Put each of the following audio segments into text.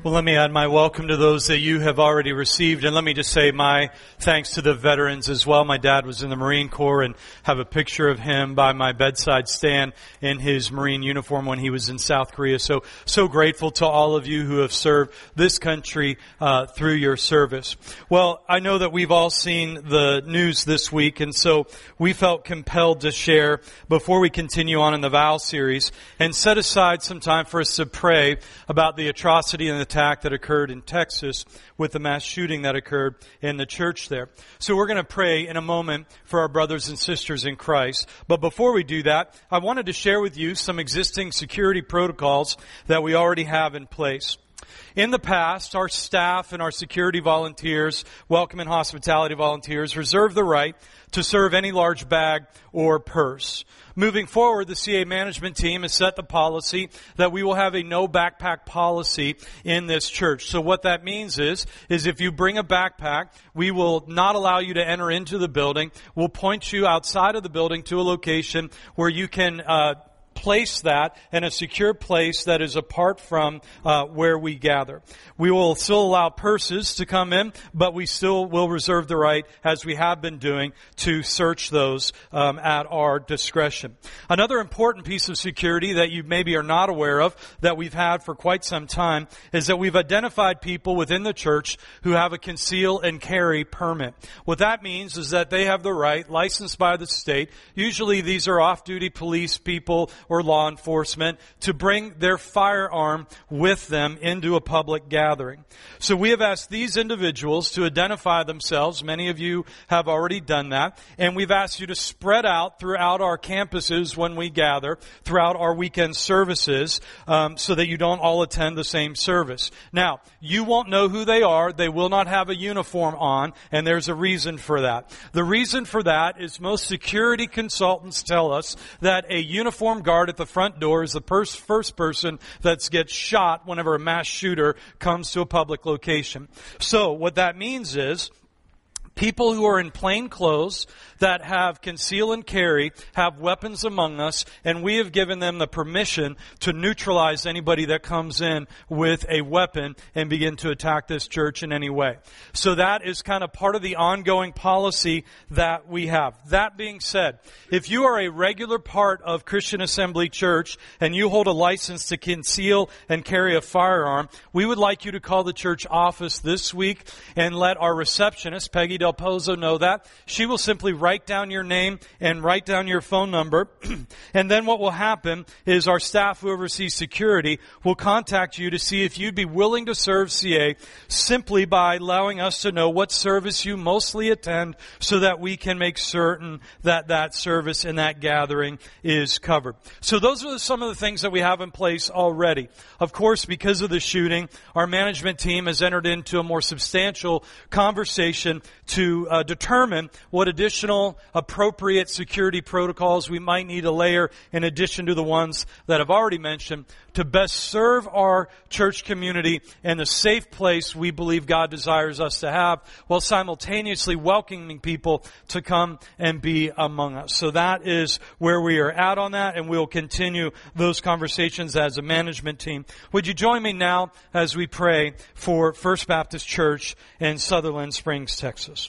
Well, let me add my welcome to those that you have already received. And let me just say my thanks to the veterans as well. My dad was in the Marine Corps and have a picture of him by my bedside stand in his Marine uniform when he was in South Korea. So grateful to all of you who have served this country through your service. Well, I know that we've all seen the news this week, and so we felt compelled to share before we continue on in the vow series and set aside some time for us to pray about the atrocity and the attack that occurred in Texas with the mass shooting that occurred in the church there. So we're going to pray in a moment for our brothers and sisters in Christ. But before we do that, I wanted to share with you some existing security protocols that we already have in place. In the past, our staff and our security volunteers, welcome and hospitality volunteers, reserve the right to serve any large bag or purse. Moving forward, the CA management team has set the policy that we will have a no backpack policy in this church. So what that means is if you bring a backpack, we will not allow you to enter into the building. We'll point you outside of the building to a location where you can place that in a secure place that is apart from where we gather. We will still allow purses to come in, but we still will reserve the right, as we have been doing, to search those at our discretion. Another important piece of security that you maybe are not aware of that we've had for quite some time is that we've identified people within the church who have a conceal and carry permit. What that means is that they have the right, licensed by the state, usually these are off-duty police people or law enforcement, to bring their firearm with them into a public gathering. So we have asked these individuals to identify themselves. Many of you have already done that. And we've asked you to spread out throughout our campuses when we gather, throughout our weekend services, so that you don't all attend the same service. Now, you won't know who they are. They will not have a uniform on, and there's a reason for that. The reason for that is most security consultants tell us that a uniform guard at the front door is the first person that gets shot whenever a mass shooter comes to a public location. So what that means is people who are in plain clothes that have conceal and carry have weapons among us, and we have given them the permission to neutralize anybody that comes in with a weapon and begin to attack this church in any way. So that is kind of part of the ongoing policy that we have. That being said, if you are a regular part of Christian Assembly Church and you hold a license to conceal and carry a firearm, we would like you to call the church office this week and let our receptionist, Peggy Del Pozo, know that. She will simply write down your name and write down your phone number. And then what will happen is our staff who oversees security will contact you to see if you'd be willing to serve CA simply by allowing us to know what service you mostly attend so that we can make certain that that service and that gathering is covered. So those are some of the things that we have in place already. Of course, because of the shooting, our management team has entered into a more substantial conversation to determine what additional appropriate security protocols we might need to layer in addition to the ones that I've already mentioned to best serve our church community in the safe place we believe God desires us to have, while simultaneously welcoming people to come and be among us. So that is where we are at on that, and we'll continue those conversations as a management team. Would you join me now as we pray for First Baptist Church in Sutherland Springs, Texas?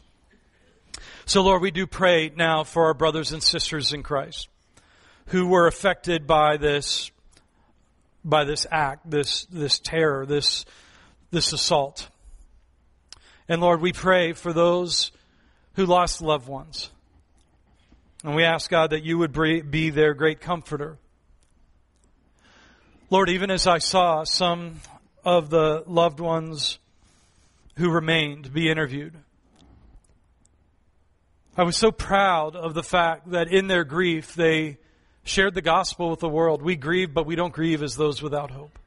So, Lord, we do pray now for our brothers and sisters in Christ who were affected by this act, this terror, this assault. And Lord, we pray for those who lost loved ones. And we ask, God, that you would be their great comforter. Lord, even as I saw some of the loved ones who remained be interviewed, I was so proud of the fact that in their grief they shared the gospel with the world. We grieve, but we don't grieve as those without hope.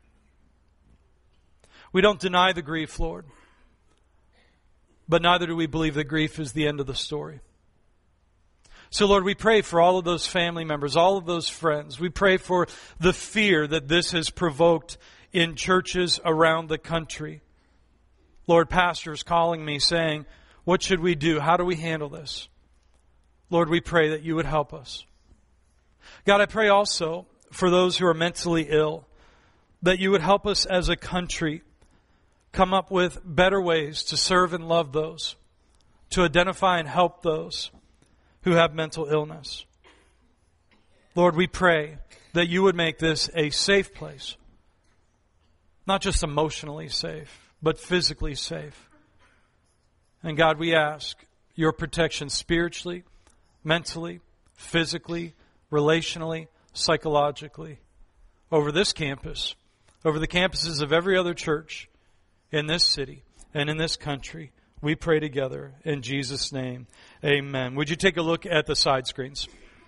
We don't deny the grief, Lord. But neither do we believe that grief is the end of the story. So, Lord, we pray for all of those family members, all of those friends. We pray for the fear that this has provoked in churches around the country. Lord, pastors calling me saying, what should we do? How do we handle this? Lord, we pray that you would help us. God, I pray also for those who are mentally ill, that you would help us as a country come up with better ways to serve and love those, to identify and help those who have mental illness. Lord, we pray that you would make this a safe place, not just emotionally safe, but physically safe. And God, we ask your protection spiritually, mentally, physically, relationally, psychologically, over this campus, over the campuses of every other church in this city and in this country. We pray together in Jesus' name. Amen. Would you take a look at the side screens?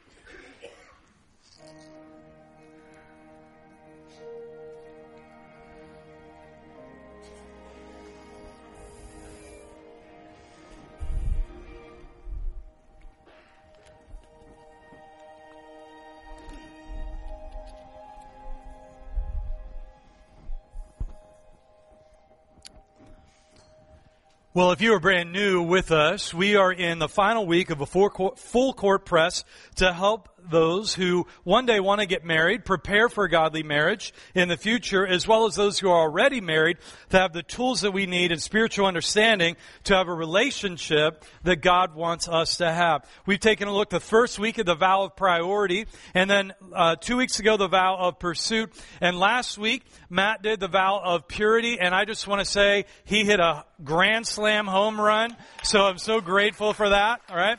Well, if you are brand new with us, we are in the final week of a full court press to help those who one day want to get married, prepare for a godly marriage in the future, as well as those who are already married to have the tools that we need and spiritual understanding to have a relationship that God wants us to have. We've taken a look the first week at the vow of priority, and then 2 weeks ago the vow of pursuit, and last week Matt did the vow of purity, and I just want to say he hit a grand slam home run, so I'm so grateful for that, all right?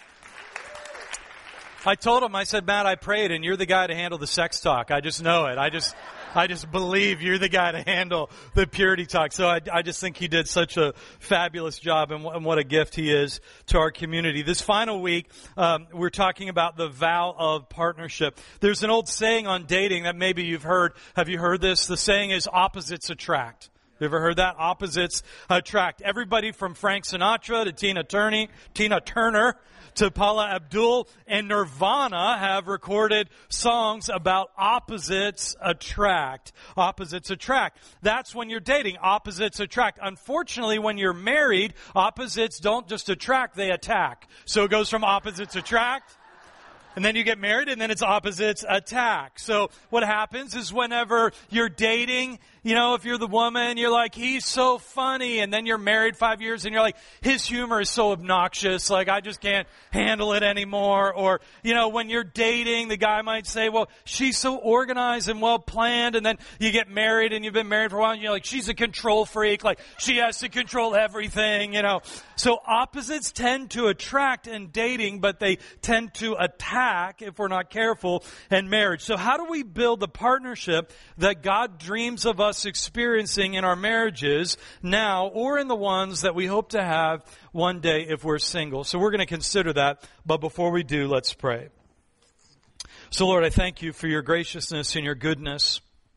I told him, I said, Matt, I prayed, and you're the guy to handle the sex talk. I just know it. I just believe you're the guy to handle the purity talk. So I just think he did such a fabulous job, and what a gift he is to our community. This final week, we're talking about the vow of partnership. There's an old saying on dating that maybe you've heard. Have you heard this? The saying is opposites attract. You ever heard that? Opposites attract. Everybody from Frank Sinatra to Tina Turner to Paula Abdul and Nirvana have recorded songs about opposites attract. Opposites attract. That's when you're dating. Opposites attract. Unfortunately, when you're married, opposites don't just attract, they attack. So it goes from opposites attract, and then you get married, and then it's opposites attack. So what happens is whenever you're dating, you know, if you're the woman, you're like, he's so funny. And then you're married 5 years and you're like, his humor is so obnoxious. Like, I just can't handle it anymore. Or, you know, when you're dating, the guy might say, well, she's so organized and well planned. And then you get married and you've been married for a while and you're like, she's a control freak. Like, she has to control everything, you know. So opposites tend to attract in dating, but they tend to attack if we're not careful in marriage. So how do we build the partnership that God dreams of us experiencing in our marriages now, or in the ones that we hope to have one day if we're single? So we're going to consider that, but before we do, let's pray. So Lord, I thank you for your graciousness and your goodness.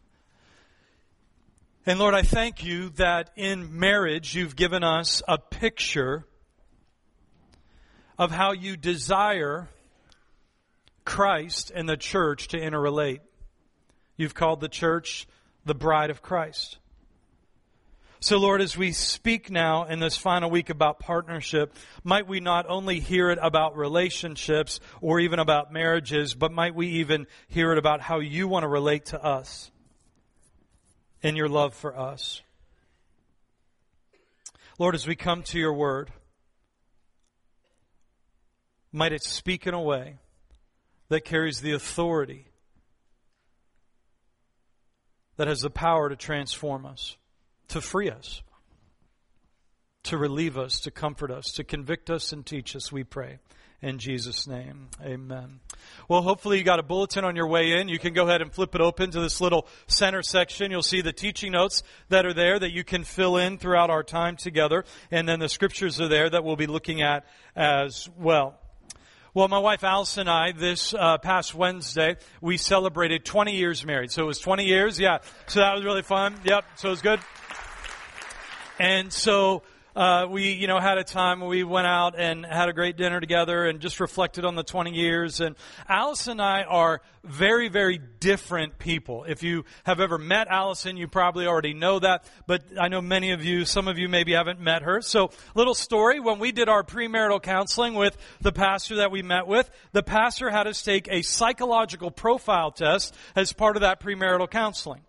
And Lord, I thank you that in marriage you've given us a picture of how you desire Christ and the church to interrelate. You've called the church the bride of Christ. So Lord, as we speak now in this final week about partnership, might we not only hear it about relationships or even about marriages, but might we even hear it about how you want to relate to us and your love for us. Lord, as we come to your word, might it speak in a way that carries the authority that has the power to transform us, to free us, to relieve us, to comfort us, to convict us and teach us, we pray. In Jesus' name, amen. Well, hopefully you got a bulletin on your way in. You can go ahead and flip it open to this little center section. You'll see the teaching notes that are there that you can fill in throughout our time together. And then the scriptures are there that we'll be looking at as well. Well, my wife Allison and I, this past Wednesday, we celebrated 20 years married. So it was 20 years, yeah. So that was really fun. Yep, so it was good. And so we, had a time where we went out and had a great dinner together and just reflected on the 20 years. And Allison and I are very, very different people. If you have ever met Allison, you probably already know that. But I know many of you, some of you maybe haven't met her. So, little story, when we did our premarital counseling with the pastor that we met with, the pastor had us take a psychological profile test as part of that premarital counseling.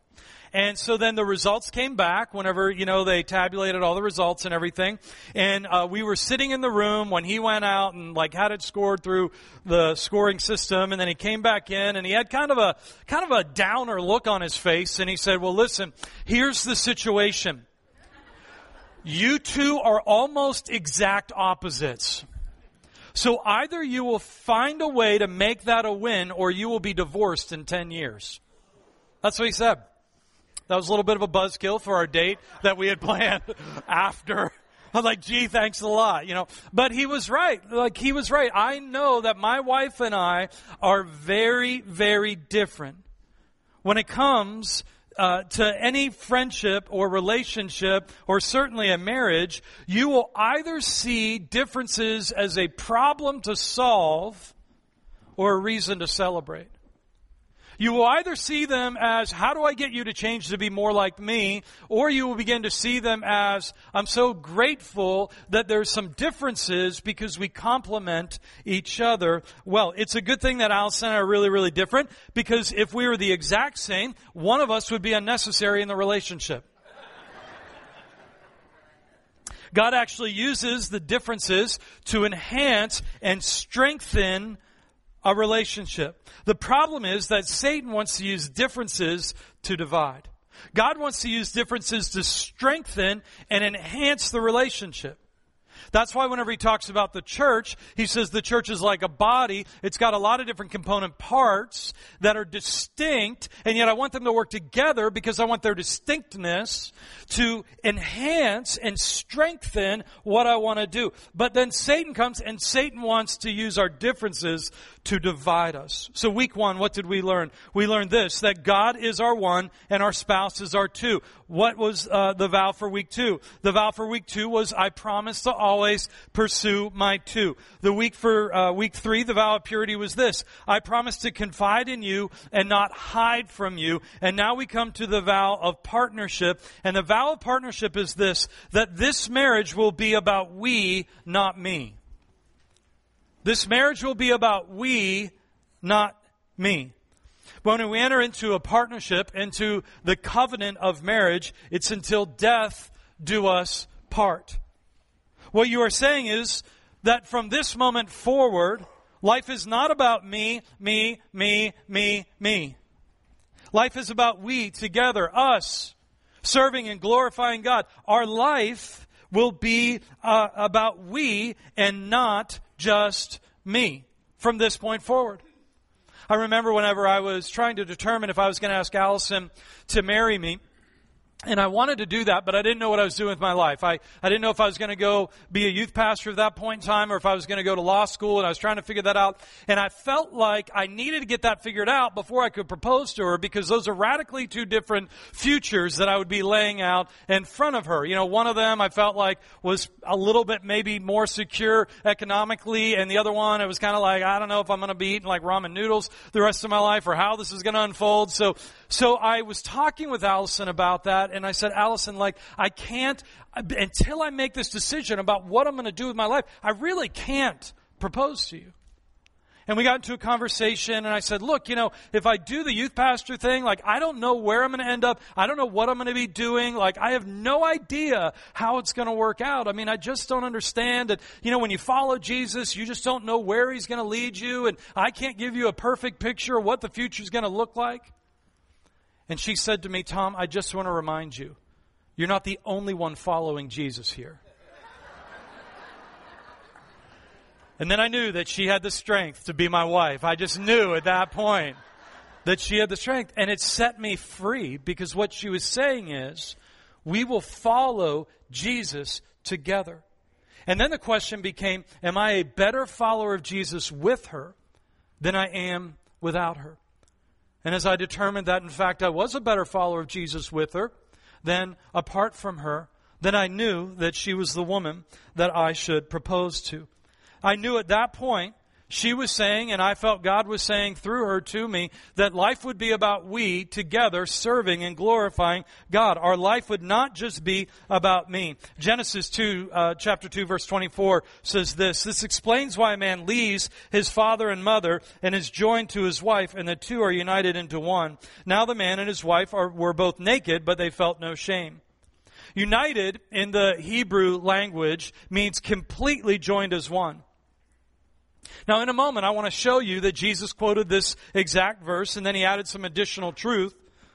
And so then the results came back whenever, they tabulated all the results and everything. And we were sitting in the room when he went out and had it scored through the scoring system. And then he came back in and he had kind of a downer look on his face. And he said, well, listen, here's the situation. You two are almost exact opposites. So either you will find a way to make that a win or you will be divorced in 10 years. That's what he said. That was a little bit of a buzzkill for our date that we had planned after. I was like, gee, thanks a lot, But he was right. He was right. I know that my wife and I are very, very different when it comes to any friendship or relationship, or certainly a marriage. You will either see differences as a problem to solve or a reason to celebrate. You will either see them as, how do I get you to change to be more like me? Or you will begin to see them as, I'm so grateful that there's some differences because we complement each other. Well, it's a good thing that Allison and I are really, really different, because if we were the exact same, one of us would be unnecessary in the relationship. God actually uses the differences to enhance and strengthen a relationship. The problem is that Satan wants to use differences to divide. God wants to use differences to strengthen and enhance the relationship. That's why whenever he talks about the church, he says the church is like a body. It's got a lot of different component parts that are distinct, and yet I want them to work together because I want their distinctness to enhance and strengthen what I want to do. But then Satan comes, and Satan wants to use our differences to divide us. So week 1, what did we learn? We learned this, that God is our one and our spouse is our two. What was the vow for week 2? The vow for week 2 was, I promise to always pursue my two. The week for week 3, the vow of purity was this, I promise to confide in you and not hide from you. And now we come to the vow of partnership. And the vow of partnership is this, that this marriage will be about we, not me. This marriage will be about we, not me. When we enter into a partnership, into the covenant of marriage, it's until death do us part. What you are saying is that from this moment forward, life is not about me, me, me, me, me. Life is about we together, us, serving and glorifying God. Our life will be about we and not just me from this point forward. I remember whenever I was trying to determine if I was going to ask Allison to marry me, and I wanted to do that, but I didn't know what I was doing with my life. I didn't know if I was going to go be a youth pastor at that point in time or if I was going to go to law school, and I was trying to figure that out. And I felt like I needed to get that figured out before I could propose to her, because those are radically two different futures that I would be laying out in front of her. One of them I felt like was a little bit maybe more secure economically, and the other one, it was kind of like, I don't know if I'm going to be eating like ramen noodles the rest of my life or how this is going to unfold. So I was talking with Allison about that, and I said, Allison, I can't, until I make this decision about what I'm going to do with my life, I really can't propose to you. And we got into a conversation, and I said, look, if I do the youth pastor thing, I don't know where I'm going to end up. I don't know what I'm going to be doing. I have no idea how it's going to work out. I just don't understand that, when you follow Jesus, you just don't know where he's going to lead you, and I can't give you a perfect picture of what the future is going to look like. And she said to me, Tom, I just want to remind you, you're not the only one following Jesus here. And then I knew that she had the strength to be my wife. I just knew at that point that she had the strength. And it set me free, because what she was saying is, we will follow Jesus together. And then the question became, am I a better follower of Jesus with her than I am without her? And as I determined that, in fact, I was a better follower of Jesus with her than apart from her, then I knew that she was the woman that I should propose to. I knew at that point She was saying, and I felt God was saying through her to me, that life would be about we together serving and glorifying God. Our life would not just be about me. Genesis 2, chapter 2, verse 24 says this. This explains why a man leaves his father and mother and is joined to his wife, and the two are united into one. Now the man and his wife were both naked, but they felt no shame. United in the Hebrew language means completely joined as one. Now, in a moment, I want to show you that Jesus quoted this exact verse, and then he added some additional truth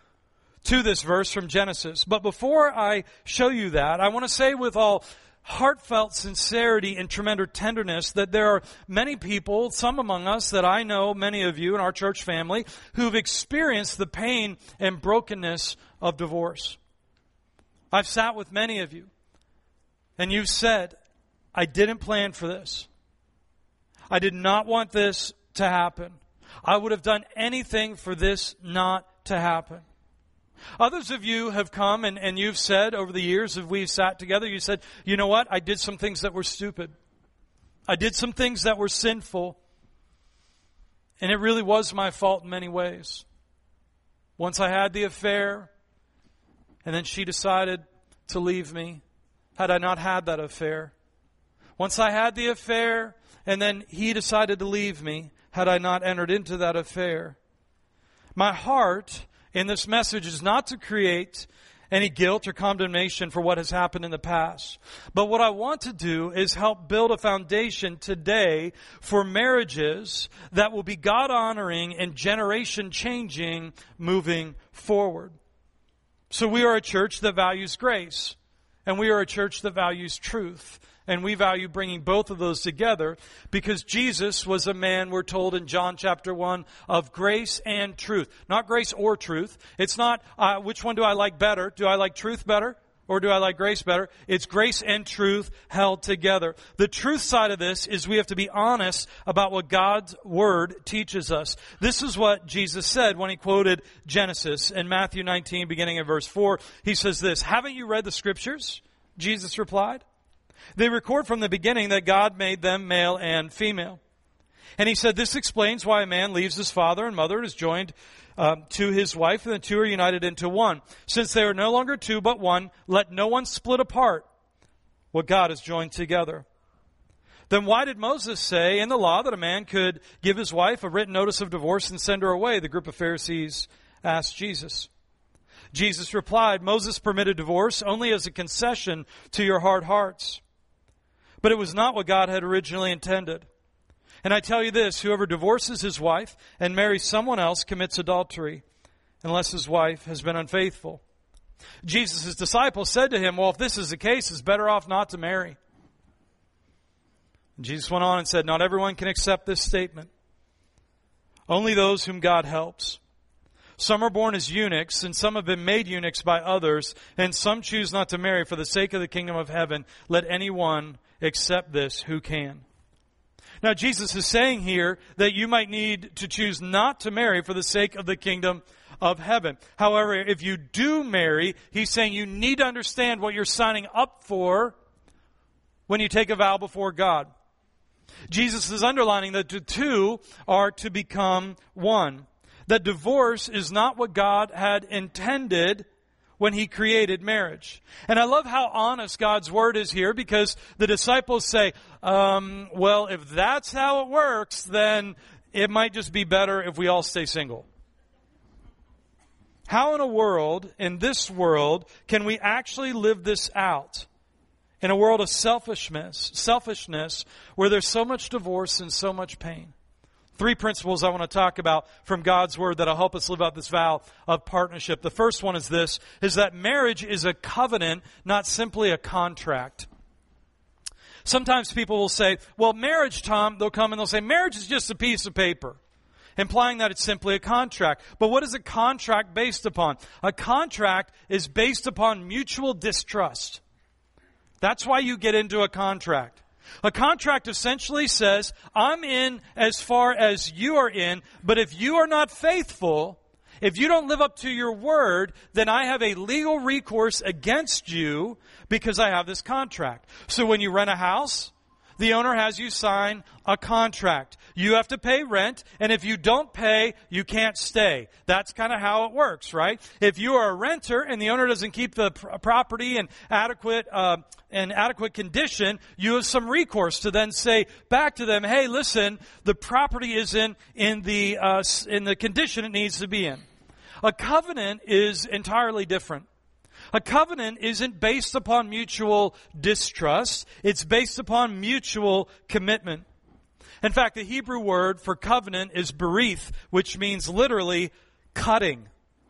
to this verse from Genesis. But before I show you that, I want to say with all heartfelt sincerity and tremendous tenderness that there are many people, some among us that I know, many of you in our church family, who've experienced the pain and brokenness of divorce. I've sat with many of you, and you've said, I didn't plan for this. I did not want this to happen. I would have done anything for this not to happen. Others of you have come and you've said over the years as we've sat together, you said, you know what? I did some things that were stupid. I did some things that were sinful. And it really was my fault in many ways. Once I had the affair, and then she decided to leave me. Had I not had that affair. Once I had the affair, and then he decided to leave me, had I not entered into that affair. My heart in this message is not to create any guilt or condemnation for what has happened in the past. But what I want to do is help build a foundation today for marriages that will be God-honoring and generation-changing moving forward. So we are a church that values grace, and we are a church that values truth. And we value bringing both of those together because Jesus was a man, we're told in John chapter 1, of grace and truth. Not grace or truth. It's not, which one do I like better? Do I like truth better? Or do I like grace better? It's grace and truth held together. The truth side of this is we have to be honest about what God's Word teaches us. This is what Jesus said when he quoted Genesis in Matthew 19, beginning at verse 4. He says this, haven't you read the Scriptures? Jesus replied. They record from the beginning that God made them male and female. And he said, this explains why a man leaves his father and mother and is joined to his wife, and the two are united into one. Since they are no longer two but one, let no one split apart what God has joined together. Then why did Moses say in the law that a man could give his wife a written notice of divorce and send her away? The group of Pharisees asked Jesus. Jesus replied, Moses permitted divorce only as a concession to your hard hearts. But it was not what God had originally intended. And I tell you this, whoever divorces his wife and marries someone else commits adultery, unless his wife has been unfaithful. Jesus' disciples said to him, well, if this is the case, it's better off not to marry. And Jesus went on and said, not everyone can accept this statement. Only those whom God helps. Some are born as eunuchs, and some have been made eunuchs by others, and some choose not to marry for the sake of the kingdom of heaven. Let anyone accept this who can. Now, Jesus is saying here that you might need to choose not to marry for the sake of the kingdom of heaven. However, if you do marry, he's saying you need to understand what you're signing up for when you take a vow before God. Jesus is underlining that the two are to become one. That divorce is not what God had intended when he created marriage. And I love how honest God's word is here because the disciples say, well, if that's how it works, then it might just be better if we all stay single. How in this world, can we actually live this out? In a world of selfishness, where there's so much divorce and so much pain. 3 principles I want to talk about from God's Word that will help us live out this vow of partnership. The first one is this, is that marriage is a covenant, not simply a contract. Sometimes people will say, well, marriage, Tom, they'll come and they'll say, marriage is just a piece of paper, implying that it's simply a contract. But what is a contract based upon? A contract is based upon mutual distrust. That's why you get into a contract. A contract essentially says, I'm in as far as you are in, but if you are not faithful, if you don't live up to your word, then I have a legal recourse against you because I have this contract. So when you rent a house, the owner has you sign a contract. You have to pay rent, and if you don't pay, you can't stay. That's kind of how it works, right? If you are a renter and the owner doesn't keep the property in adequate condition, you have some recourse to then say back to them, hey, listen, the property isn't in the condition it needs to be in. A covenant is entirely different. A covenant isn't based upon mutual distrust. It's based upon mutual commitment. In fact, the Hebrew word for covenant is berith, which means literally cutting.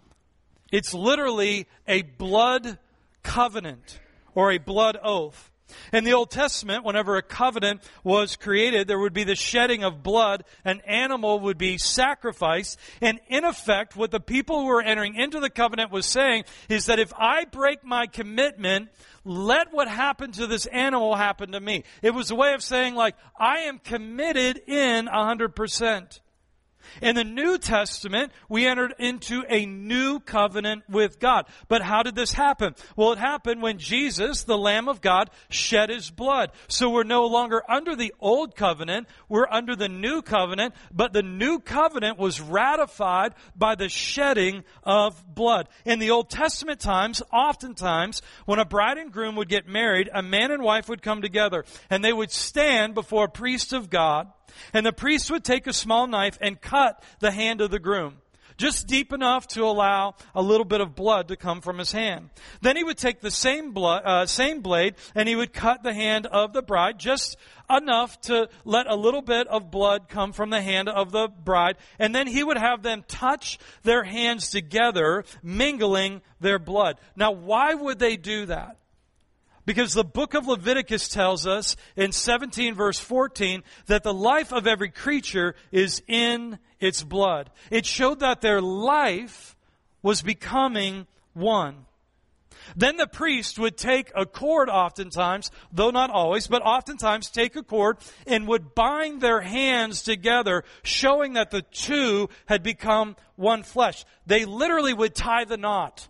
It's literally a blood covenant or a blood oath. In the Old Testament, whenever a covenant was created, there would be the shedding of blood. An animal would be sacrificed. And in effect, what the people who were entering into the covenant was saying is that if I break my commitment, let what happened to this animal happen to me. It was a way of saying, like, I am committed in 100%. In the New Testament, we entered into a new covenant with God. But how did this happen? Well, it happened when Jesus, the Lamb of God, shed His blood. So we're no longer under the old covenant, we're under the new covenant, but the new covenant was ratified by the shedding of blood. In the Old Testament times, oftentimes, when a bride and groom would get married, a man and wife would come together, and they would stand before a priest of God, and the priest would take a small knife and cut the hand of the groom, just deep enough to allow a little bit of blood to come from his hand. Then he would take the same blade and he would cut the hand of the bride, just enough to let a little bit of blood come from the hand of the bride. And then he would have them touch their hands together, mingling their blood. Now, why would they do that? Because the book of Leviticus tells us in 17 verse 14 that the life of every creature is in its blood. It showed that their life was becoming one. Then the priest would take a cord oftentimes, though not always, but oftentimes take a cord and would bind their hands together, showing that the two had become one flesh. They literally would tie the knot.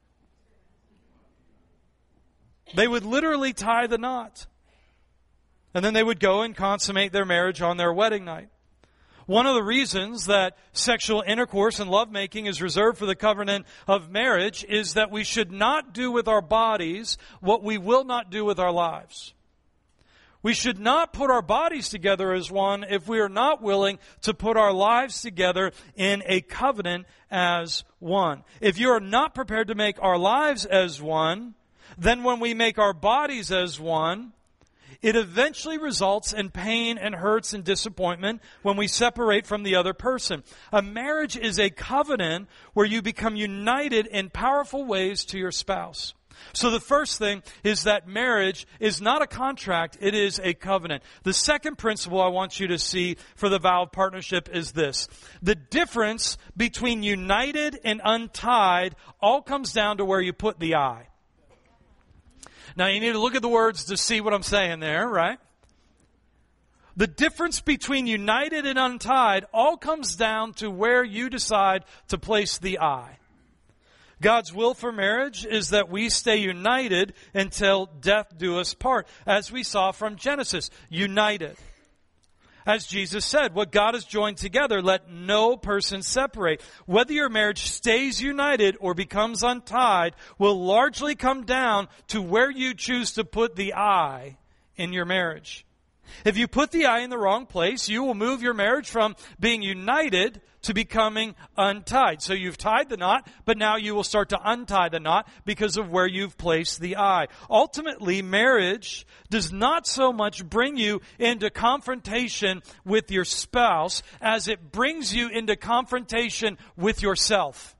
They would literally tie the knot. And then they would go and consummate their marriage on their wedding night. One of the reasons that sexual intercourse and lovemaking is reserved for the covenant of marriage is that we should not do with our bodies what we will not do with our lives. We should not put our bodies together as one if we are not willing to put our lives together in a covenant as one. If you are not prepared to make our lives as one, then when we make our bodies as one, it eventually results in pain and hurts and disappointment when we separate from the other person. A marriage is a covenant where you become united in powerful ways to your spouse. So the first thing is that marriage is not a contract, it is a covenant. The second principle I want you to see for the vow of partnership is this. The difference between united and untied all comes down to where you put the I. Now, you need to look at the words to see what I'm saying there, right? The difference between united and untied all comes down to where you decide to place the I. God's will for marriage is that we stay united until death do us part, as we saw from Genesis, united. As Jesus said, what God has joined together, let no person separate. Whether your marriage stays united or becomes untied will largely come down to where you choose to put the I in your marriage. If you put the I in the wrong place, you will move your marriage from being united to becoming untied. So you've tied the knot, but now you will start to untie the knot because of where you've placed the I. Ultimately, marriage does not so much bring you into confrontation with your spouse as it brings you into confrontation with yourself.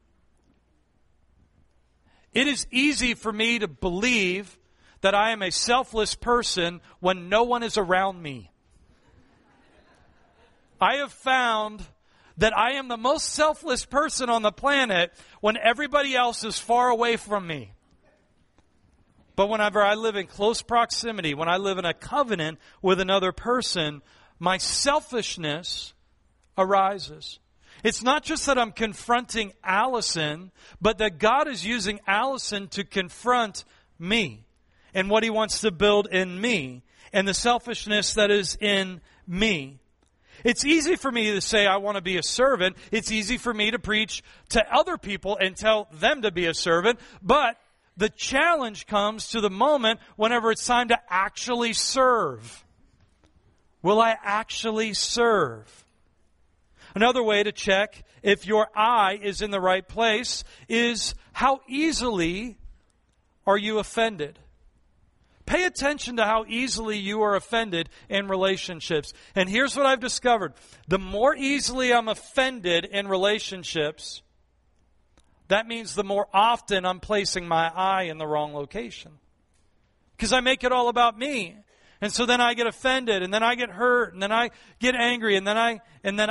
It is easy for me to believe that I am a selfless person when no one is around me. I have found that I am the most selfless person on the planet when everybody else is far away from me. But whenever I live in close proximity, when I live in a covenant with another person, my selfishness arises. It's not just that I'm confronting Allison, but that God is using Allison to confront me and what He wants to build in me. and the selfishness that is in me. It's easy for me to say I want to be a servant. It's easy for me to preach to other people and tell them to be a servant. But the challenge comes to the moment whenever it's time to actually serve. Will I actually serve? Another way to check if your eye is in the right place is how easily are you offended? Pay attention to how easily you are offended in relationships. And here's what I've discovered. The more easily I'm offended in relationships, that means the more often I'm placing my eye in the wrong location. Because I make it all about me. And so then I get offended, and then I get hurt, and then I get angry, and then I.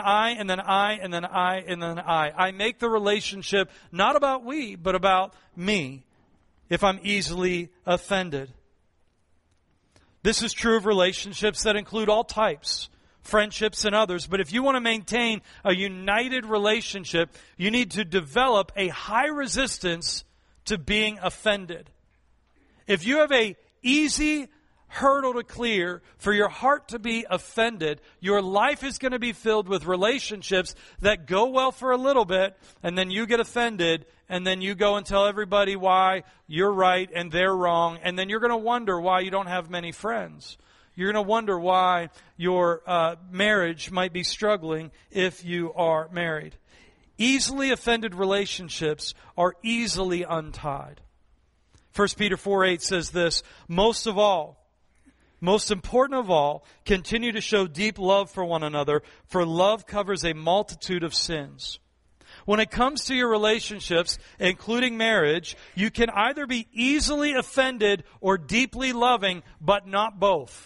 I make the relationship not about we, but about me, if I'm easily offended. This is true of relationships that include all types, friendships and others. But if you want to maintain a united relationship, you need to develop a high resistance to being offended. If you have a easy hurdle to clear for your heart to be offended, your life is going to be filled with relationships that go well for a little bit, and then you get offended, and then you go and tell everybody why you're right and they're wrong, and then you're going to wonder why you don't have many friends. You're going to wonder why your marriage might be struggling if you are married. Easily offended relationships are easily untied. 1 Peter 4:8 says this, most important of all, continue to show deep love for one another, for love covers a multitude of sins. When it comes to your relationships, including marriage, you can either be easily offended or deeply loving, but not both.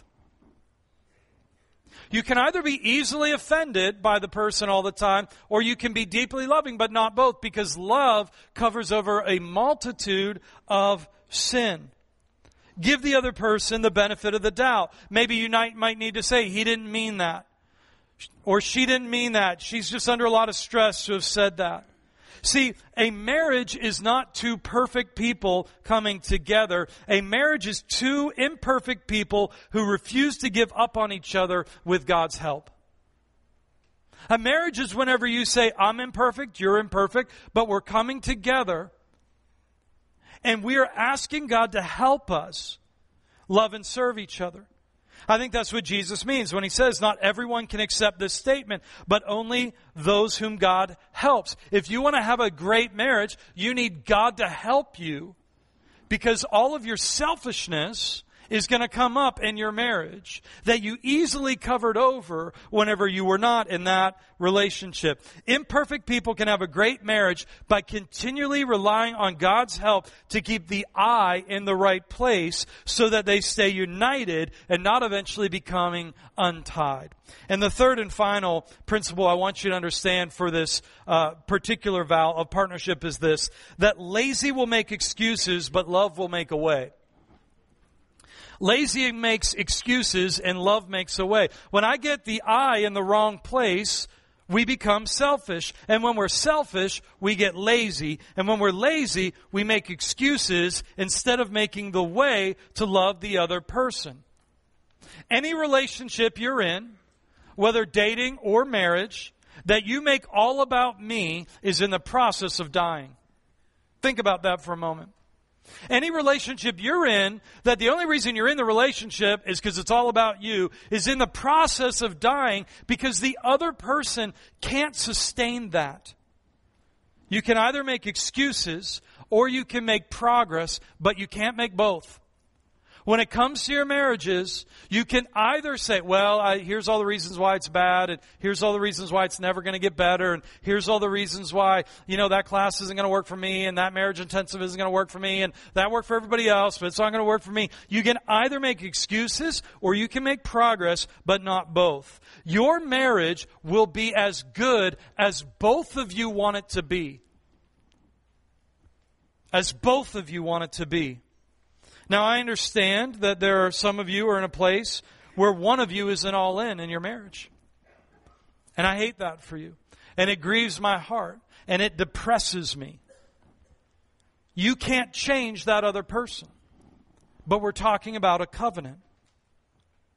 You can either be easily offended by the person all the time, or you can be deeply loving, but not both, because love covers over a multitude of sin. Give the other person the benefit of the doubt. Maybe you might need to say, he didn't mean that. Or she didn't mean that. She's just under a lot of stress to have said that. See, a marriage is not two perfect people coming together. A marriage is two imperfect people who refuse to give up on each other with God's help. A marriage is whenever you say, I'm imperfect, you're imperfect, but we're coming together and we are asking God to help us love and serve each other. I think that's what Jesus means when he says not everyone can accept this statement, but only those whom God helps. If you want to have a great marriage, you need God to help you, because all of your selfishness is going to come up in your marriage that you easily covered over whenever you were not in that relationship. Imperfect people can have a great marriage by continually relying on God's help to keep the eye in the right place so that they stay united and not eventually becoming untied. And the third and final principle I want you to understand for this particular vow of partnership is this, that lazy will make excuses, but love will make a way. Lazy makes excuses and love makes a way. When I get the eye in the wrong place, we become selfish. And when we're selfish, we get lazy. And when we're lazy, we make excuses instead of making the way to love the other person. Any relationship you're in, whether dating or marriage, that you make all about me is in the process of dying. Think about that for a moment. Any relationship you're in, that the only reason you're in the relationship is because it's all about you, is in the process of dying because the other person can't sustain that. You can either make excuses or you can make progress, but you can't make both. When it comes to your marriages, you can either say, well, here's all the reasons why it's bad, and here's all the reasons why it's never going to get better, and here's all the reasons why, that class isn't going to work for me, and that marriage intensive isn't going to work for me, and that worked for everybody else, but it's not going to work for me. You can either make excuses or you can make progress, but not both. Your marriage will be as good as both of you want it to be. As both of you want it to be. Now, I understand that there are some of you who are in a place where one of you isn't all in your marriage. And I hate that for you. And it grieves my heart. And it depresses me. You can't change that other person. But we're talking about a covenant.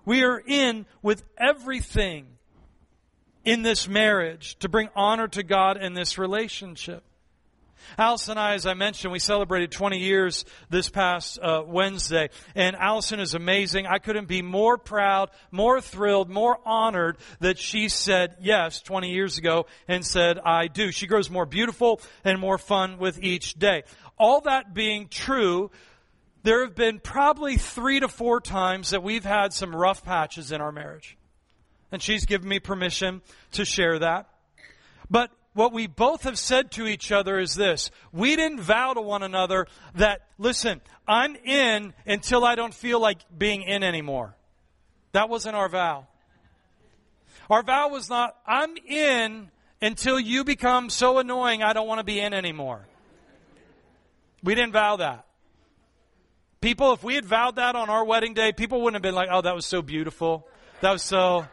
We are in with everything in this marriage to bring honor to God in this relationship. Allison and I, as I mentioned, we celebrated 20 years this past Wednesday. And Allison is amazing. I couldn't be more proud, more thrilled, more honored that she said yes 20 years ago and said, I do. She grows more beautiful and more fun with each day. All that being true, there have been probably 3 to 4 times that we've had some rough patches in our marriage. And she's given me permission to share that. But what we both have said to each other is this. We didn't vow to one another that, listen, I'm in until I don't feel like being in anymore. That wasn't our vow. Our vow was not, I'm in until you become so annoying I don't want to be in anymore. We didn't vow that. People, if we had vowed that on our wedding day, people wouldn't have been like, oh, that was so beautiful. That was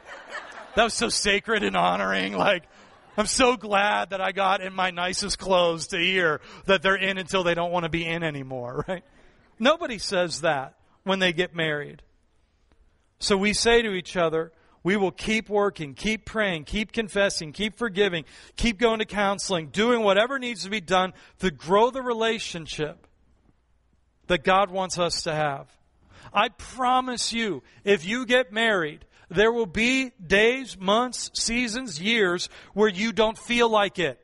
so sacred and honoring. Like, I'm so glad that I got in my nicest clothes to hear that they're in until they don't want to be in anymore, right? Nobody says that when they get married. So we say to each other, we will keep working, keep praying, keep confessing, keep forgiving, keep going to counseling, doing whatever needs to be done to grow the relationship that God wants us to have. I promise you, if you get married, there will be days, months, seasons, years where you don't feel like it.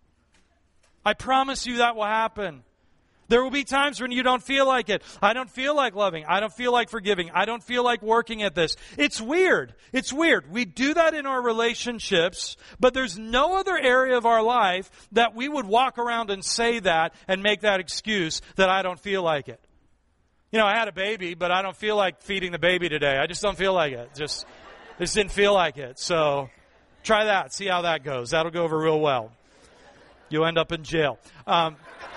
I promise you that will happen. There will be times when you don't feel like it. I don't feel like loving. I don't feel like forgiving. I don't feel like working at this. It's weird. It's weird. We do that in our relationships, but there's no other area of our life that we would walk around and say that and make that excuse that I don't feel like it. You know, I had a baby, but I don't feel like feeding the baby today. I just don't feel like it. Just didn't feel like it. So try that. See how that goes. That'll go over real well. You'll end up in jail. I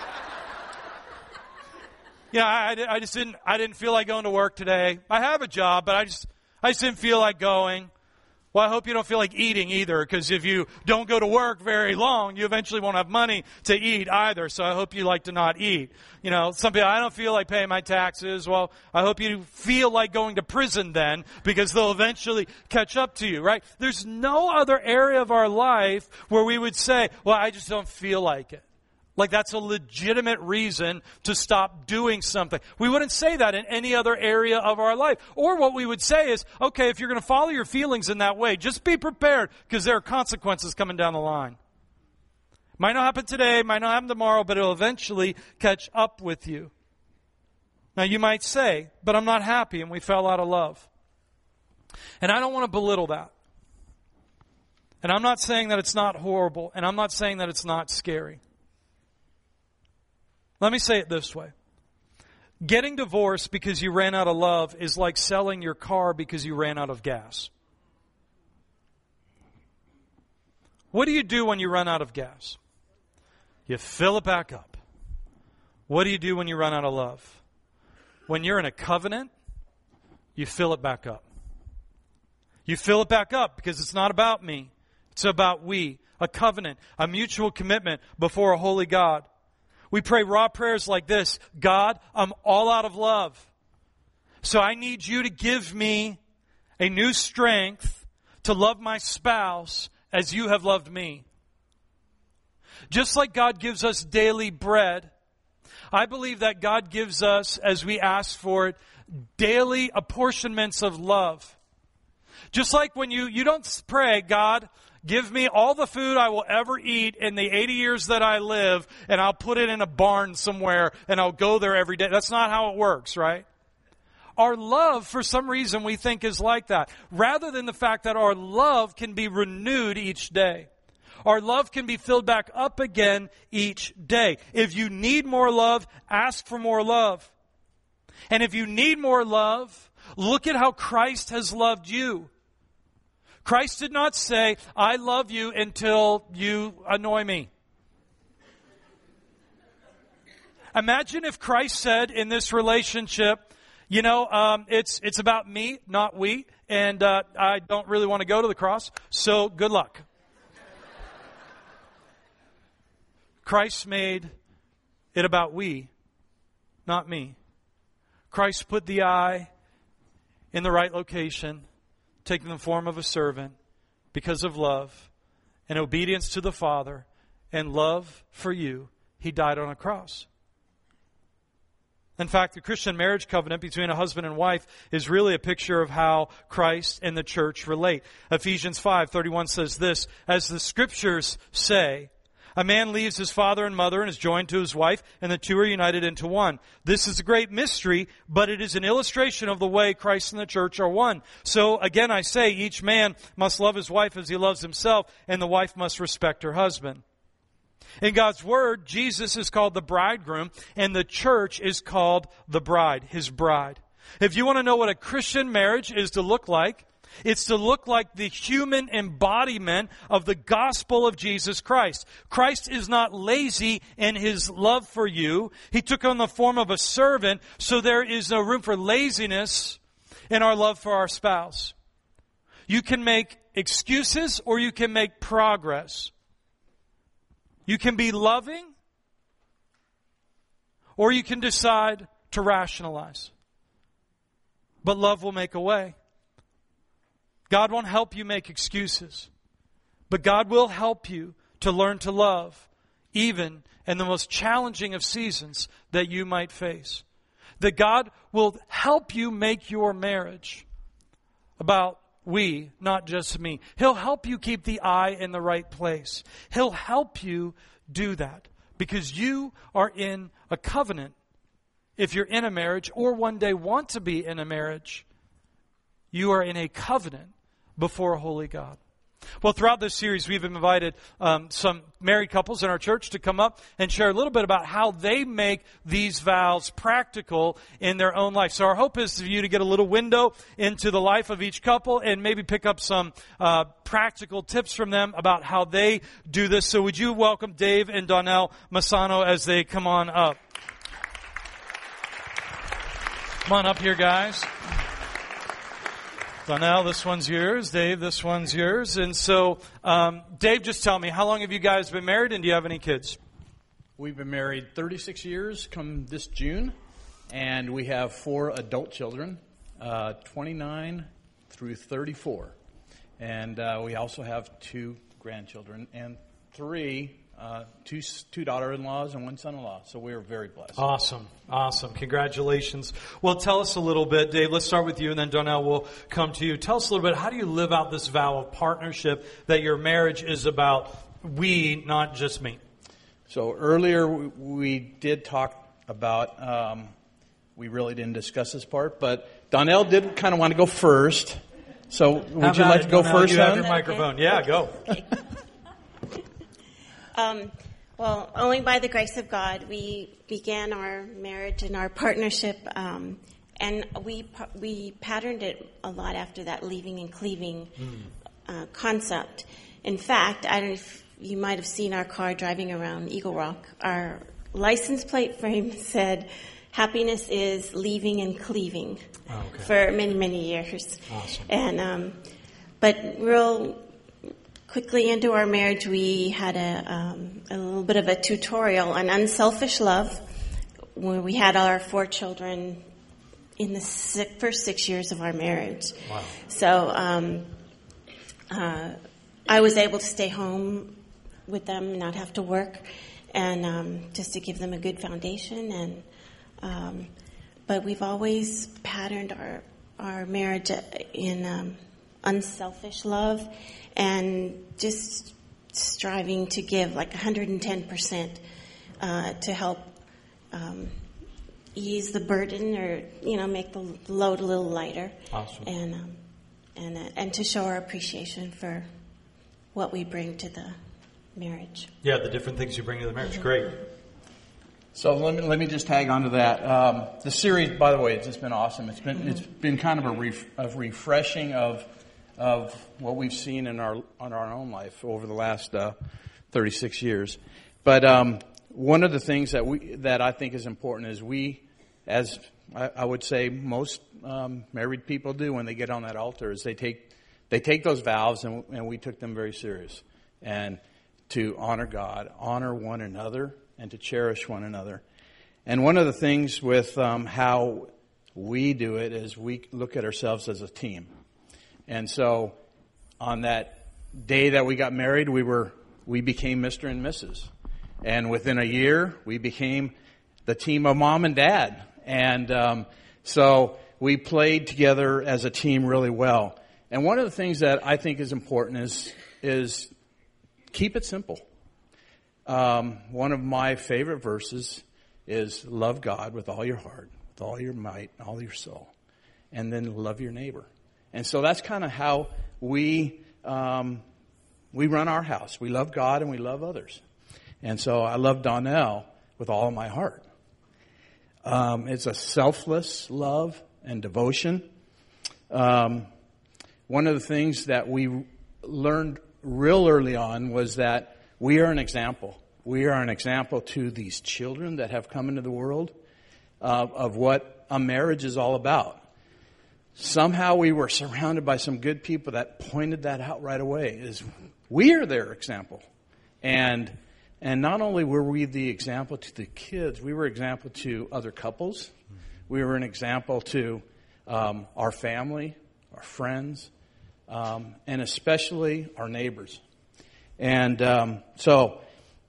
didn't feel like going to work today. I have a job, but I just didn't feel like going. Well, I hope you don't feel like eating either, because if you don't go to work very long, you eventually won't have money to eat either. So I hope you like to not eat. You know, some people, I don't feel like paying my taxes. Well, I hope you feel like going to prison then, because they'll eventually catch up to you, right? There's no other area of our life where we would say, well, I just don't feel like it. Like that's a legitimate reason to stop doing something. We wouldn't say that in any other area of our life. Or what we would say is, okay, if you're going to follow your feelings in that way, just be prepared because there are consequences coming down the line. Might not happen today, might not happen tomorrow, but it'll eventually catch up with you. Now you might say, but I'm not happy and we fell out of love. And I don't want to belittle that. And I'm not saying that it's not horrible, and I'm not saying that it's not scary. Let me say it this way. Getting divorced because you ran out of love is like selling your car because you ran out of gas. What do you do when you run out of gas? You fill it back up. What do you do when you run out of love? When you're in a covenant, you fill it back up. You fill it back up because it's not about me. It's about we. A covenant, a mutual commitment before a holy God. We pray raw prayers like this. God, I'm all out of love. So I need you to give me a new strength to love my spouse as you have loved me. Just like God gives us daily bread, I believe that God gives us, as we ask for it, daily apportionments of love. Just like when you don't pray, God, give me all the food I will ever eat in the 80 years that I live, and I'll put it in a barn somewhere, and I'll go there every day. That's not how it works, right? Our love, for some reason, we think is like that. Rather than the fact that our love can be renewed each day. Our love can be filled back up again each day. If you need more love, ask for more love. And if you need more love, look at how Christ has loved you. Christ did not say, I love you until you annoy me. Imagine if Christ said in this relationship, it's about me, not we, and I don't really want to go to the cross, so good luck. Christ made it about we, not me. Christ put the I in the right location taking the form of a servant because of love and obedience to the Father and love for you, He died on a cross. In fact, the Christian marriage covenant between a husband and wife is really a picture of how Christ and the church relate. Ephesians 5:31 says this, "As the Scriptures say, a man leaves his father and mother and is joined to his wife, and the two are united into one. This is a great mystery, but it is an illustration of the way Christ and the church are one. So again I say, each man must love his wife as he loves himself, and the wife must respect her husband." In God's Word, Jesus is called the bridegroom, and the church is called the bride, His bride. If you want to know what a Christian marriage is to look like, it's to look like the human embodiment of the gospel of Jesus Christ. Christ is not lazy in His love for you. He took on the form of a servant, so there is no room for laziness in our love for our spouse. You can make excuses or you can make progress. You can be loving, or you can decide to rationalize. But love will make a way. God won't help you make excuses, but God will help you to learn to love, even in the most challenging of seasons that you might face. That God will help you make your marriage about we, not just me. He'll help you keep the eye in the right place. He'll help you do that because you are in a covenant. If you're in a marriage or one day want to be in a marriage, you are in a covenant before a holy God. Well, throughout this series, we've invited some married couples in our church to come up and share a little bit about how they make these vows practical in their own life. So our hope is for you to get a little window into the life of each couple and maybe pick up some practical tips from them about how they do this. So would you welcome Dave and Donnell Massano as they come on up? Come on up here, guys. Donnell, this one's yours. Dave, this one's yours. And so, Dave, just tell me, how long have you guys been married, and do you have any kids? We've been married 36 years come this June, and we have 4 adult children, 29 through 34. And we also have 2 grandchildren and 2 daughter-in-laws and 1 son-in-law. So we are very blessed. Awesome. Congratulations. Well, tell us a little bit, Dave. Let's start with you, and then Donnell will come to you. Tell us a little bit, how do you live out this vow of partnership that your marriage is about we, not just me? So earlier we did talk about, we really didn't discuss this part, but Donnell did kind of want to go first. So would you like to go first? You have your microphone. Yeah, go. Okay. Well, only by the grace of God, we began our marriage and our partnership, and we patterned it a lot after that leaving and cleaving concept. In fact, I don't know if you might have seen our car driving around Eagle Rock. Our license plate frame said, "Happiness is leaving and cleaving," for many, many years. Awesome. And but real quickly into our marriage, we had a little bit of a tutorial on unselfish love when we had our 4 children in the first 6 years of our marriage. Wow. So I was able to stay home with them and not have to work, and just to give them a good foundation. And but we've always patterned our marriage in unselfish love, and just striving to give like 110% to help ease the burden, or make the load a little lighter. Awesome. And to show our appreciation for what we bring to the marriage. Yeah, the different things you bring to the marriage. Mm-hmm. Great. So let me just tag on to that. The series, by the way, it's just been awesome. It's been kind of a refreshing of what we've seen in our own life over the last 36 years. But one of the things that I think is important is we, as I would say most married people do when they get on that altar, is they take those vows, and we took them very serious, and to honor God, honor one another, and to cherish one another. And one of the things with how we do it is we look at ourselves as a team. And so on that day that we got married, we became Mr. and Mrs. And within a year, we became the team of Mom and Dad. And so we played together as a team really well. And one of the things that I think is important is keep it simple. One of my favorite verses is love God with all your heart, with all your might, all your soul, and then love your neighbor. And so that's kind of how we run our house. We love God and we love others. And so I love Donnell with all of my heart. It's a selfless love and devotion. One of the things that we learned real early on was that we are an example. We are an example to these children that have come into the world of what a marriage is all about. Somehow we were surrounded by some good people that pointed that out right away. Is we are their example. And not only were we the example to the kids, we were an example to other couples. We were an example to our family, our friends, and especially our neighbors. And so,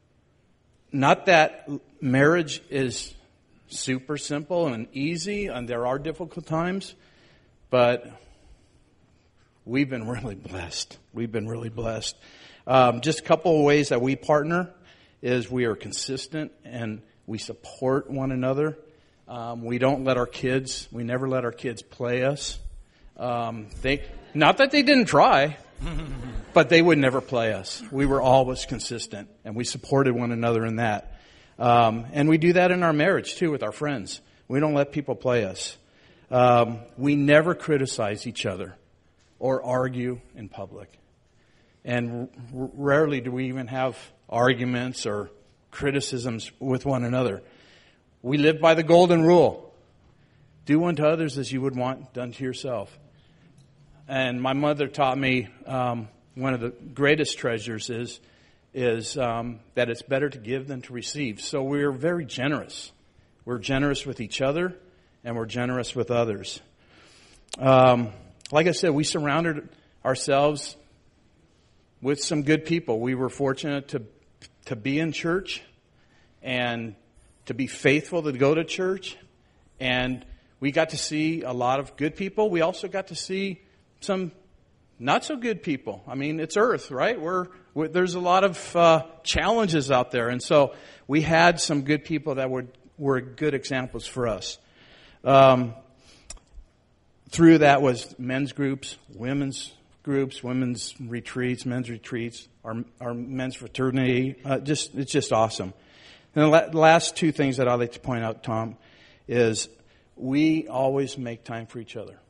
not that marriage is super simple and easy, and there are difficult times, but we've been really blessed. We've been really blessed. Just a couple of ways that we partner is we are consistent and we support one another. We never let our kids play us. Not that they didn't try, but they would never play us. We were always consistent, and we supported one another in that. And we do that in our marriage, too, with our friends. We don't let people play us. We never criticize each other or argue in public. And rarely do we even have arguments or criticisms with one another. We live by the golden rule. Do unto others as you would want done to yourself. And my mother taught me one of the greatest treasures is that it's better to give than to receive. So we're very generous. We're generous with each other, and we're generous with others. Like I said, we surrounded ourselves with some good people. We were fortunate to be in church and to be faithful to go to church. And we got to see a lot of good people. We also got to see some not so good people. I mean, it's earth, right? There's a lot of challenges out there. And so we had some good people that were good examples for us. Through that was men's groups, women's retreats, men's retreats, our men's fraternity. It's just awesome. And the last two things that I'd like to point out, Tom, is we always make time for each other.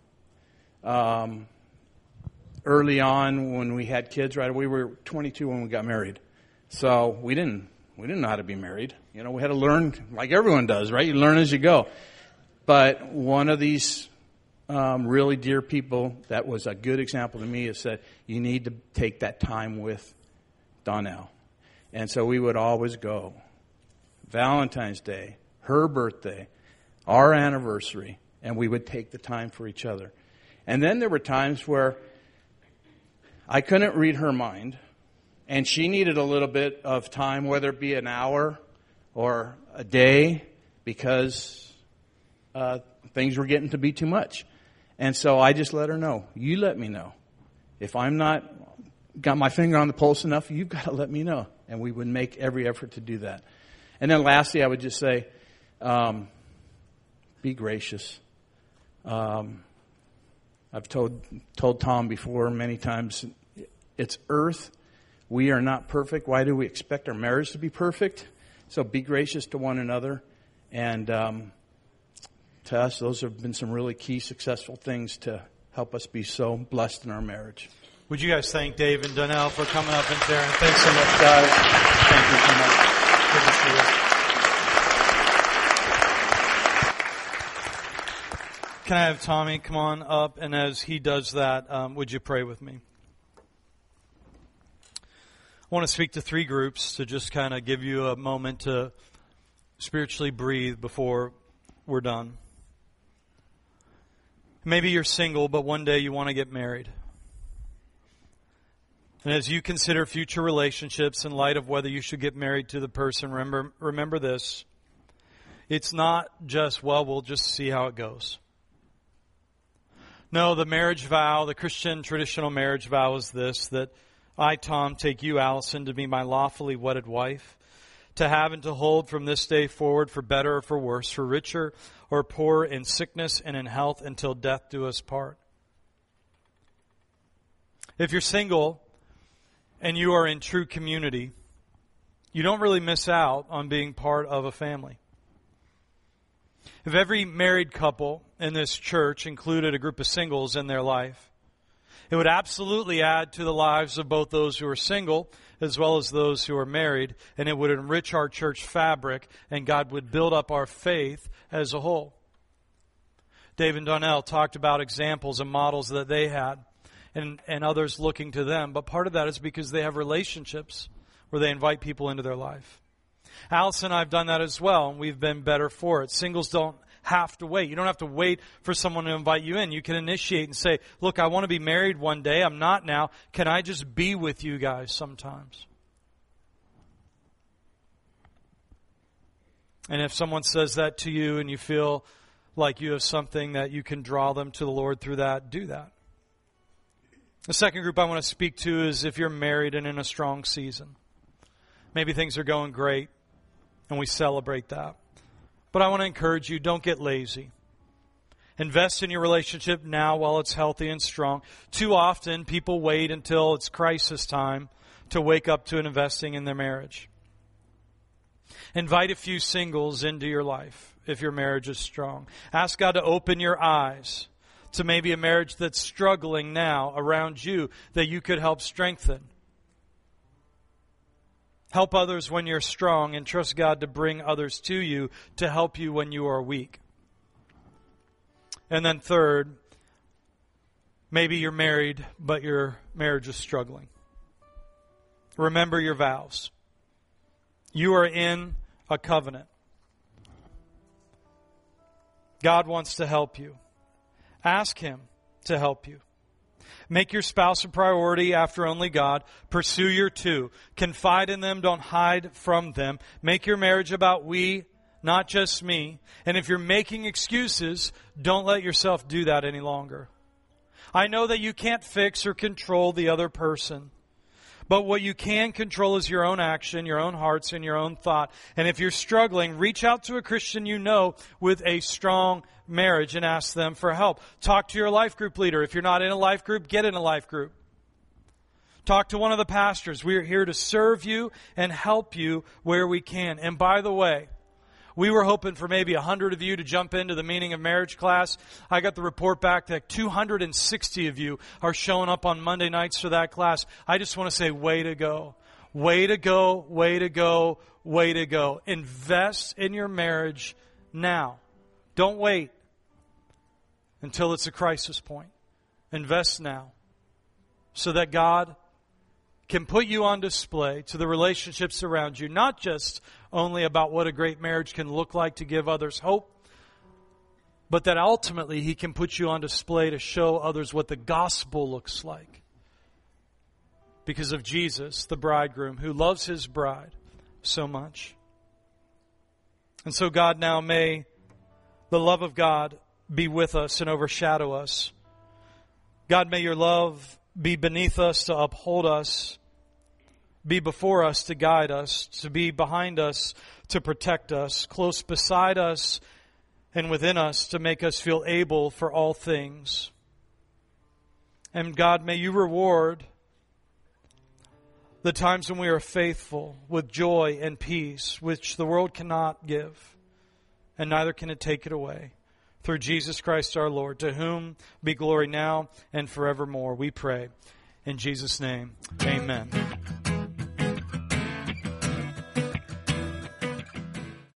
Early on, when we had kids, right, we were 22 when we got married. So we didn't know how to be married. You know, we had to learn like everyone does, right? You learn as you go. But one of these really dear people that was a good example to me is that you need to take that time with Donnell. And so we would always go. Valentine's Day, her birthday, our anniversary, and we would take the time for each other. And then there were times where I couldn't read her mind, and she needed a little bit of time, whether it be an hour or a day, because things were getting to be too much. And so I just let her know. You let me know. If I'm not got my finger on the pulse enough, you've got to let me know. And we would make every effort to do that. And then lastly, I would just say, be gracious. I've told Tom before many times, it's earth. We are not perfect. Why do we expect our marriage to be perfect? So be gracious to one another. And to us, those have been some really key successful things to help us be so blessed in our marriage. Would you guys thank Dave and Donnell for coming up and sharing? Thanks so much, guys. Thank you so much. Good to see you. Can I have Tommy come on up? And as he does that, would you pray with me? I want to speak to three groups to just kind of give you a moment to spiritually breathe before we're done. Maybe you're single, but one day you want to get married. And as you consider future relationships in light of whether you should get married to the person, remember this. It's not just, well, we'll just see how it goes. No, the marriage vow, the Christian traditional marriage vow is this, that I, Tom, take you, Allison, to be my lawfully wedded wife, to have and to hold from this day forward for better or for worse, for richer or poorer, in sickness and in health, until death do us part. If you're single and you are in true community, you don't really miss out on being part of a family. If every married couple in this church included a group of singles in their life, it would absolutely add to the lives of both those who are single as well as those who are married, and it would enrich our church fabric, and God would build up our faith as a whole. Dave and Donnell talked about examples and models that they had, and others looking to them, but part of that is because they have relationships where they invite people into their life. Allison and I have done that as well, and we've been better for it. Singles don't have to wait. You don't have to wait for someone to invite you in. You can initiate and say, look, I want to be married one day. I'm not now. Can I just be with you guys sometimes? And if someone says that to you and you feel like you have something that you can draw them to the Lord through that, do that. The second group I want to speak to is if you're married and in a strong season. Maybe things are going great and we celebrate that. But I want to encourage you, don't get lazy. Invest in your relationship now while it's healthy and strong. Too often, people wait until it's crisis time to wake up to investing in their marriage. Invite a few singles into your life if your marriage is strong. Ask God to open your eyes to maybe a marriage that's struggling now around you that you could help strengthen. Help others when you're strong, and trust God to bring others to you to help you when you are weak. And then third, maybe you're married, but your marriage is struggling. Remember your vows. You are in a covenant. God wants to help you. Ask Him to help you. Make your spouse a priority after only God. Pursue your two. Confide in them. Don't hide from them. Make your marriage about we, not just me. And if you're making excuses, don't let yourself do that any longer. I know that you can't fix or control the other person. But what you can control is your own action, your own hearts, and your own thought. And if you're struggling, reach out to a Christian you know with a strong marriage and ask them for help. Talk to your life group leader. If you're not in a life group, get in a life group. Talk to one of the pastors. We're here to serve you and help you where we can. And by the way, we were hoping for maybe 100 of you to jump into the Meaning of Marriage class. I got the report back that 260 of you are showing up on Monday nights for that class. I just want to say, way to go. Way to go, way to go, way to go. Invest in your marriage now. Don't wait until it's a crisis point. Invest now so that God can put you on display to the relationships around you, not just only about what a great marriage can look like to give others hope, but that ultimately He can put you on display to show others what the gospel looks like. Because of Jesus, the bridegroom, who loves His bride so much. And so God, now may the love of God be with us and overshadow us. God, may your love be beneath us to uphold us, be before us to guide us, to be behind us to protect us, close beside us and within us to make us feel able for all things. And God, may you reward the times when we are faithful with joy and peace, which the world cannot give, and neither can it take it away. Through Jesus Christ our Lord, to whom be glory now and forevermore, we pray. In Jesus' name, amen.